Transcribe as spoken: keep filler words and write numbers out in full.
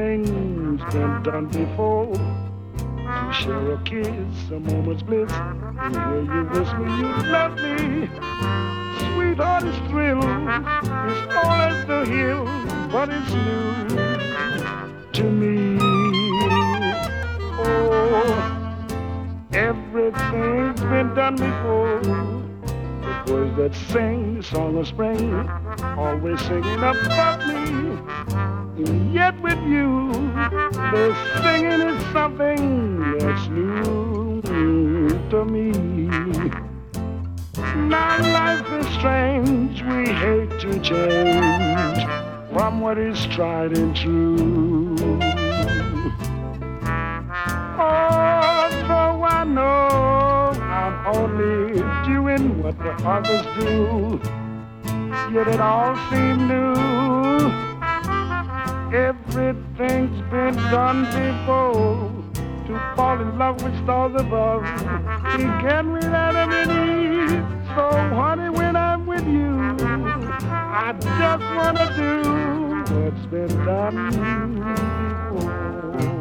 Everything's been done before. To share a kiss, a moment's bliss, and hear you whisper you love me. Sweetheart is thrilled, it's all as the hill, but it's new to me. Oh, everything's been done before. The birds that sing the song of spring, always singing about me. And yet with you, the singing is something that's new to me. Now life is strange, we hate to change from what is tried and true. Although I know I'm only doing what the others do, yet it all seems new. Everything's been done before. To fall in love with stars above, we can without every need. So honey, when I'm with you, I just wanna do what's been done before.